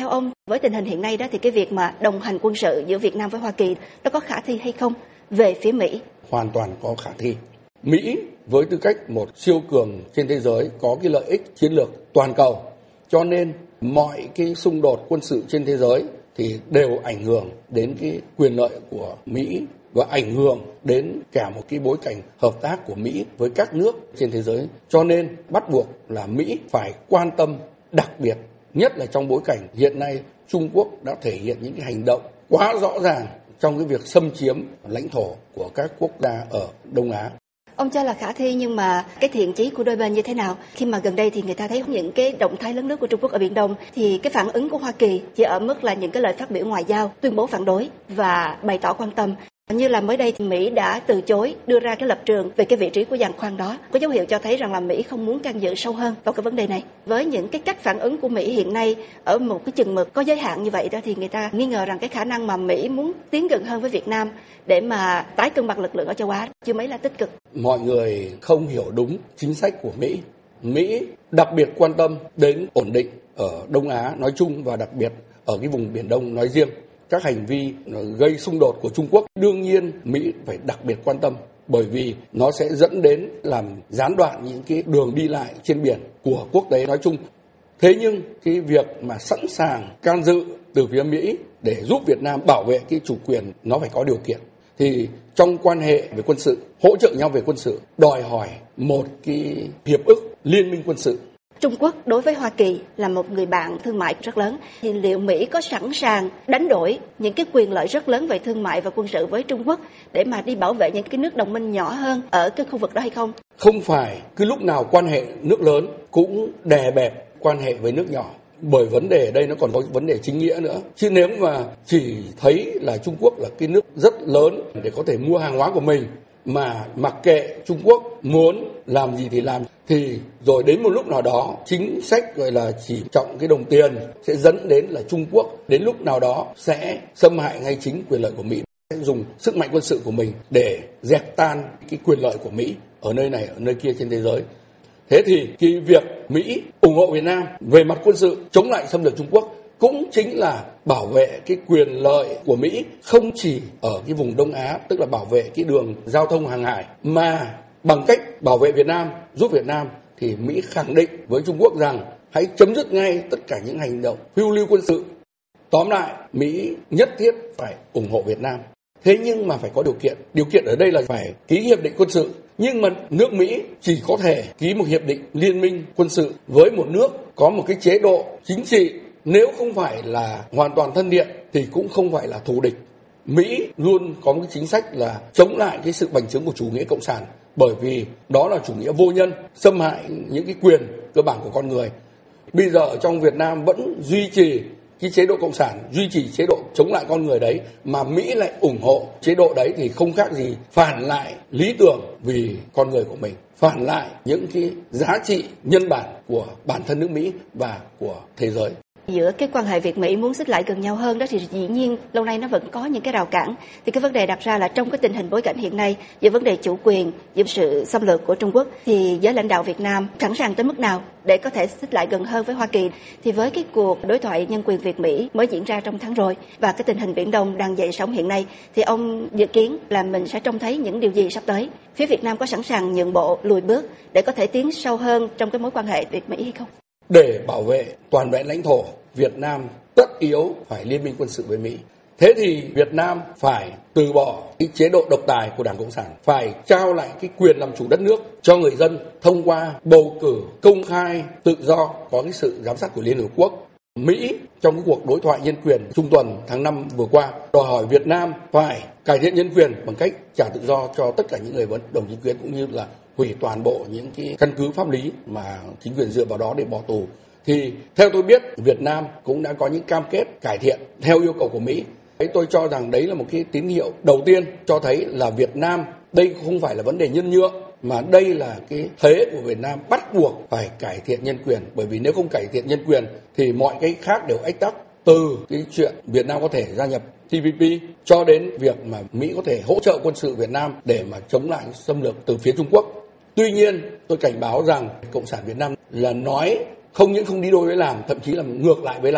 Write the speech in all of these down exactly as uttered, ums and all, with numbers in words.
ông, với tình hình hiện nay đó thì cái việc mà đồng hành quân sự giữa Việt Nam với Hoa Kỳ nó có khả thi hay không về phía Mỹ? Hoàn toàn có khả thi. Mỹ với tư cách một siêu cường trên thế giới có cái lợi ích chiến lược toàn cầu, cho nên mọi cái xung đột quân sự trên thế giới thì đều ảnh hưởng đến cái quyền lợi của Mỹ và ảnh hưởng đến cả một cái bối cảnh hợp tác của Mỹ với các nước trên thế giới. Cho nên bắt buộc là Mỹ phải quan tâm, đặc biệt nhất là trong bối cảnh hiện nay Trung Quốc đã thể hiện những cái hành động quá rõ ràng trong cái việc xâm chiếm lãnh thổ của các quốc gia ở Đông Á. Ông cho là khả thi, nhưng mà cái thiện chí của đôi bên như thế nào? Khi mà gần đây thì người ta thấy những cái động thái lớn nước của Trung Quốc ở Biển Đông, thì cái phản ứng của Hoa Kỳ chỉ ở mức là những cái lời phát biểu ngoại giao, tuyên bố phản đối và bày tỏ quan tâm. Như là mới đây thì Mỹ đã từ chối đưa ra cái lập trường về cái vị trí của giàn khoan đó, có dấu hiệu cho thấy rằng là Mỹ không muốn can dự sâu hơn vào cái vấn đề này. Với những cái cách phản ứng của Mỹ hiện nay ở một cái chừng mực có giới hạn như vậy đó, thì người ta nghi ngờ rằng cái khả năng mà Mỹ muốn tiến gần hơn với Việt Nam để mà tái cân bằng lực lượng ở châu Á chưa mấy là tích cực. Mọi người không hiểu đúng chính sách của Mỹ. Mỹ đặc biệt quan tâm đến ổn định ở Đông Á nói chung và đặc biệt ở cái vùng Biển Đông nói riêng. Các hành vi gây xung đột của Trung Quốc đương nhiên Mỹ phải đặc biệt quan tâm, bởi vì nó sẽ dẫn đến làm gián đoạn những cái đường đi lại trên biển của quốc tế nói chung. Thế nhưng cái việc mà sẵn sàng can dự từ phía Mỹ để giúp Việt Nam bảo vệ cái chủ quyền nó phải có điều kiện. Thì trong quan hệ về quân sự, hỗ trợ nhau về quân sự đòi hỏi một cái hiệp ước liên minh quân sự. Trung Quốc đối với Hoa Kỳ là một người bạn thương mại rất lớn, thì liệu Mỹ có sẵn sàng đánh đổi những cái quyền lợi rất lớn về thương mại và quân sự với Trung Quốc để mà đi bảo vệ những cái nước đồng minh nhỏ hơn ở cái khu vực đó hay không? Không phải cứ lúc nào quan hệ nước lớn cũng đè bẹp quan hệ với nước nhỏ, bởi vấn đề ở đây nó còn có vấn đề chính nghĩa nữa. Chứ nếu mà chỉ thấy là Trung Quốc là cái nước rất lớn để có thể mua hàng hóa của mình, mà mặc kệ Trung Quốc muốn làm gì thì làm, thì rồi đến một lúc nào đó chính sách gọi là chỉ trọng cái đồng tiền sẽ dẫn đến là Trung Quốc đến lúc nào đó sẽ xâm hại ngay chính quyền lợi của Mỹ, sẽ dùng sức mạnh quân sự của mình để dẹp tan cái quyền lợi của Mỹ ở nơi này ở nơi kia trên thế giới. Thế thì cái việc Mỹ ủng hộ Việt Nam về mặt quân sự chống lại xâm lược Trung Quốc cũng chính là bảo vệ cái quyền lợi của Mỹ không chỉ ở cái vùng Đông Á, tức là bảo vệ cái đường giao thông hàng hải, mà bằng cách bảo vệ Việt Nam, giúp Việt Nam, thì Mỹ khẳng định với Trung Quốc rằng hãy chấm dứt ngay tất cả những hành động phiêu lưu quân sự. Tóm lại, Mỹ nhất thiết phải ủng hộ Việt Nam. Thế nhưng mà phải có điều kiện. Điều kiện ở đây là phải ký hiệp định quân sự. Nhưng mà nước Mỹ chỉ có thể ký một hiệp định liên minh quân sự với một nước có một cái chế độ chính trị, nếu không phải là hoàn toàn thân thiện thì cũng không phải là thù địch. Mỹ luôn có một cái chính sách là chống lại cái sự bành trướng của chủ nghĩa cộng sản, bởi vì đó là chủ nghĩa vô nhân, xâm hại những cái quyền cơ bản của con người. Bây giờ ở trong Việt Nam vẫn duy trì cái chế độ cộng sản, duy trì chế độ chống lại con người đấy, mà Mỹ lại ủng hộ chế độ đấy thì không khác gì phản lại lý tưởng vì con người của mình, phản lại những cái giá trị nhân bản của bản thân nước Mỹ và của thế giới. Giữa cái quan hệ Việt Mỹ muốn xích lại gần nhau hơn đó thì dĩ nhiên lâu nay nó vẫn có những cái rào cản. Thì cái vấn đề đặt ra là trong cái tình hình bối cảnh hiện nay, giữa vấn đề chủ quyền, giữa sự xâm lược của Trung Quốc, thì giới lãnh đạo Việt Nam sẵn sàng tới mức nào để có thể xích lại gần hơn với Hoa Kỳ? Thì với cái cuộc đối thoại nhân quyền Việt Mỹ mới diễn ra trong tháng rồi và cái tình hình Biển Đông đang dậy sóng hiện nay, thì ông dự kiến là mình sẽ trông thấy những điều gì sắp tới? Phía Việt Nam có sẵn sàng nhượng bộ, lùi bước để có thể tiến sâu hơn trong cái mối quan hệ Việt Mỹ hay không? Để bảo vệ toàn vẹn lãnh thổ, Việt Nam tất yếu phải liên minh quân sự với Mỹ. Thế thì Việt Nam phải từ bỏ cái chế độ độc tài của Đảng Cộng sản, phải trao lại cái quyền làm chủ đất nước cho người dân thông qua bầu cử công khai, tự do, có cái sự giám sát của Liên Hợp Quốc. Mỹ trong cái cuộc đối thoại nhân quyền trung tuần tháng năm vừa qua đòi hỏi Việt Nam phải cải thiện nhân quyền bằng cách trả tự do cho tất cả những người bất đồng chính kiến, cũng như là hủy toàn bộ những cái căn cứ pháp lý mà chính quyền dựa vào đó để bỏ tù. Thì theo tôi biết, Việt Nam cũng đã có những cam kết cải thiện theo yêu cầu của Mỹ. Tôi cho rằng đấy là một cái tín hiệu đầu tiên cho thấy là Việt Nam, đây không phải là vấn đề nhân nhượng, mà đây là cái thế của Việt Nam bắt buộc phải cải thiện nhân quyền. Bởi vì nếu không cải thiện nhân quyền thì mọi cái khác đều ách tắc, từ cái chuyện Việt Nam có thể gia nhập T P P cho đến việc mà Mỹ có thể hỗ trợ quân sự Việt Nam để mà chống lại xâm lược từ phía Trung Quốc. Tuy nhiên, tôi cảnh báo rằng Cộng sản Việt Nam là nói không những không đi đôi với làm, thậm chí là ngược lại với làm.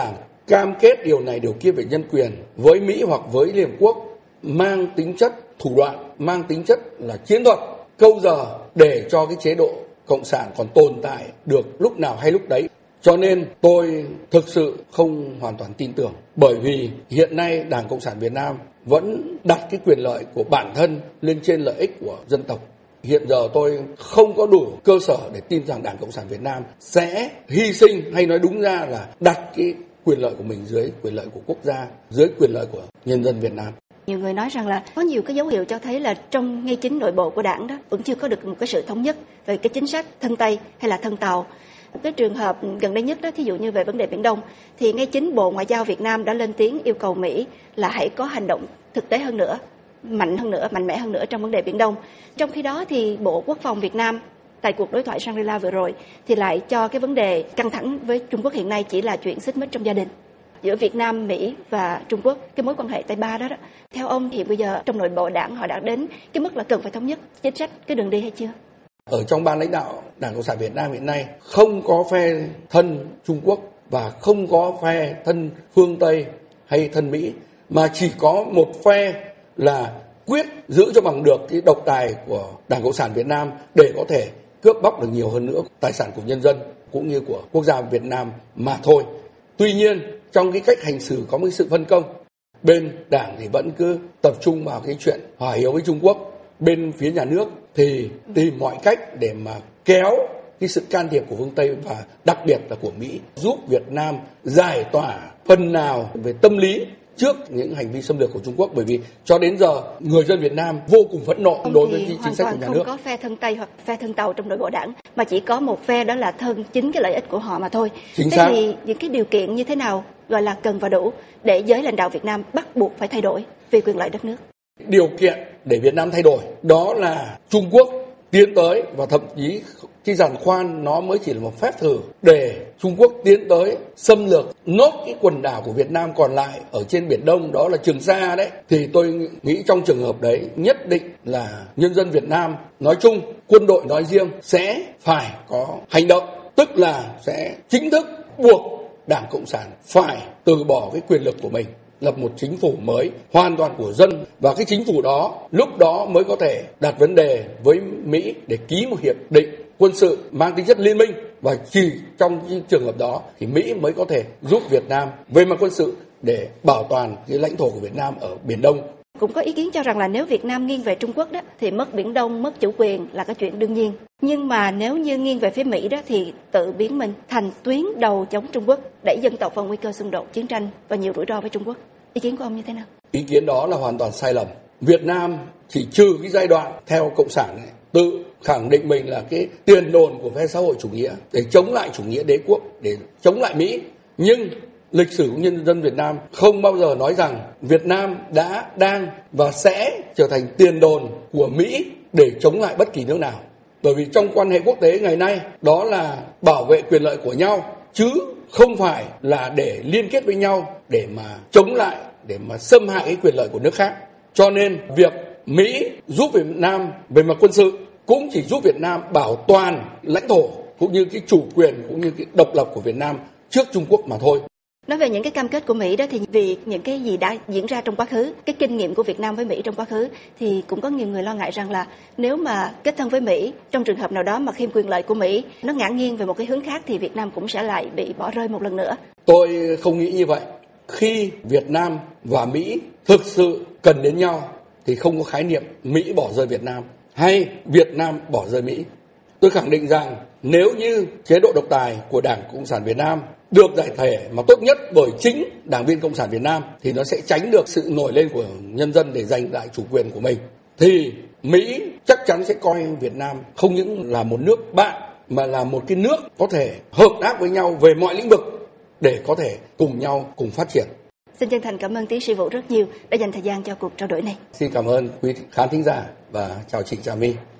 cam kết điều này điều kia về nhân quyền với Mỹ hoặc với Liên Hợp Quốc mang tính chất thủ đoạn, mang tính chất là chiến thuật, câu giờ để cho cái chế độ cộng sản còn tồn tại được lúc nào hay lúc đấy. Cho nên tôi thực sự không hoàn toàn tin tưởng, bởi vì hiện nay Đảng Cộng sản Việt Nam vẫn đặt cái quyền lợi của bản thân lên trên lợi ích của dân tộc. Hiện giờ tôi không có đủ cơ sở để tin rằng Đảng Cộng sản Việt Nam sẽ hy sinh, hay nói đúng ra là đặt cái quyền lợi của mình dưới quyền lợi của quốc gia, dưới quyền lợi của nhân dân Việt Nam. Nhiều người nói rằng là có nhiều cái dấu hiệu cho thấy là trong ngay chính nội bộ của đảng đó vẫn chưa có được một cái sự thống nhất về cái chính sách thân Tây hay là thân Tàu. Cái trường hợp gần đây nhất đó, thí dụ như về vấn đề Biển Đông, thì ngay chính Bộ Ngoại giao Việt Nam đã lên tiếng yêu cầu Mỹ là hãy có hành động thực tế hơn nữa, mạnh hơn nữa, mạnh mẽ hơn nữa trong vấn đề Biển Đông. Trong khi đó thì Bộ Quốc phòng Việt Nam tại cuộc đối thoại Shangri-La vừa rồi thì lại cho cái vấn đề căng thẳng với Trung Quốc hiện nay chỉ là chuyện xích mích trong gia đình giữa Việt Nam, Mỹ và Trung Quốc, cái mối quan hệ Tây Ba đó, đó. Theo ông thì bây giờ trong nội bộ đảng họ đã đến cái mức là cần phải thống nhất chính sách, cái đường đi hay chưa? Ở trong ban lãnh đạo Đảng Cộng sản Việt Nam hiện nay không có phe thân Trung Quốc và không có phe thân phương Tây hay thân Mỹ, mà chỉ có một phe là quyết giữ cho bằng được cái độc tài của Đảng Cộng sản Việt Nam để có thể cướp bóc được nhiều hơn nữa tài sản của nhân dân cũng như của quốc gia Việt Nam mà thôi. Tuy nhiên trong cái cách hành xử có một sự phân công, bên đảng thì vẫn cứ tập trung vào cái chuyện hòa hiếu với Trung Quốc, bên phía nhà nước thì tìm mọi cách để mà kéo cái sự can thiệp của phương Tây và đặc biệt là của Mỹ giúp Việt Nam giải tỏa phần nào về tâm lý trước những hành vi xâm lược của Trung Quốc, bởi vì cho đến giờ người dân Việt Nam vô cùng phẫn nộ đối với cái chính sách của nhà nước. Không có phe thân Tây hoặc phe thân Tàu trong nội bộ đảng, mà chỉ có một phe, đó là thân chính cái lợi ích của họ mà thôi. Chính thế xác. Thì những cái điều kiện như thế nào gọi là cần và đủ để giới lãnh đạo Việt Nam bắt buộc phải thay đổi vì quyền lợi đất nước? Điều kiện để Việt Nam thay đổi đó là Trung Quốc tiến tới, và thậm chí cái giàn khoan nó mới chỉ là một phép thử để Trung Quốc tiến tới xâm lược nốt cái quần đảo của Việt Nam còn lại ở trên Biển Đông, đó là Trường Sa đấy. Thì tôi nghĩ trong trường hợp đấy nhất định là nhân dân Việt Nam nói chung, quân đội nói riêng sẽ phải có hành động, tức là sẽ chính thức buộc Đảng Cộng sản phải từ bỏ cái quyền lực của mình, lập một chính phủ mới hoàn toàn của dân, và cái chính phủ đó lúc đó mới có thể đặt vấn đề với Mỹ để ký một hiệp định quân sự mang tính chất liên minh, và chỉ trong cái trường hợp đó thì Mỹ mới có thể giúp Việt Nam về mặt quân sự để bảo toàn cái lãnh thổ của Việt Nam ở Biển Đông. Cũng có ý kiến cho rằng là nếu Việt Nam nghiêng về Trung Quốc đó thì mất Biển Đông, mất chủ quyền là cái chuyện đương nhiên. Nhưng mà nếu như nghiêng về phía Mỹ đó thì tự biến mình thành tuyến đầu chống Trung Quốc, đẩy dân tộc vào nguy cơ xung đột, chiến tranh và nhiều rủi ro với Trung Quốc. Ý kiến của ông như thế nào? Ý kiến đó là hoàn toàn sai lầm. Việt Nam chỉ trừ cái giai đoạn theo Cộng sản này, tự khẳng định mình là cái tiền đồn của phe xã hội chủ nghĩa để chống lại chủ nghĩa đế quốc, để chống lại Mỹ. Nhưng lịch sử của nhân dân Việt Nam không bao giờ nói rằng Việt Nam đã, đang và sẽ trở thành tiền đồn của Mỹ để chống lại bất kỳ nước nào. Bởi vì trong quan hệ quốc tế ngày nay đó là bảo vệ quyền lợi của nhau, chứ không phải là để liên kết với nhau để mà chống lại, để mà xâm hại cái quyền lợi của nước khác. Cho nên việc Mỹ giúp Việt Nam về mặt quân sự cũng chỉ giúp Việt Nam bảo toàn lãnh thổ cũng như cái chủ quyền cũng như cái độc lập của Việt Nam trước Trung Quốc mà thôi. Nói về những cái cam kết của Mỹ đó thì vì những cái gì đã diễn ra trong quá khứ, cái kinh nghiệm của Việt Nam với Mỹ trong quá khứ, thì cũng có nhiều người lo ngại rằng là nếu mà kết thân với Mỹ, trong trường hợp nào đó mà khi quyền lợi của Mỹ nó ngả nghiêng về một cái hướng khác thì Việt Nam cũng sẽ lại bị bỏ rơi một lần nữa. Tôi không nghĩ như vậy. Khi Việt Nam và Mỹ thực sự cần đến nhau thì không có khái niệm Mỹ bỏ rơi Việt Nam hay Việt Nam bỏ rơi Mỹ. Tôi khẳng định rằng nếu như chế độ độc tài của Đảng Cộng sản Việt Nam được giải thể mà tốt nhất bởi chính đảng viên Cộng sản Việt Nam thì nó sẽ tránh được sự nổi lên của nhân dân để giành lại chủ quyền của mình. Thì Mỹ chắc chắn sẽ coi Việt Nam không những là một nước bạn mà là một cái nước có thể hợp tác với nhau về mọi lĩnh vực để có thể cùng nhau cùng phát triển. Xin chân thành cảm ơn tiến sĩ Vũ rất nhiều đã dành thời gian cho cuộc trao đổi này. Xin cảm ơn quý khán thính giả và chào chị Trà My.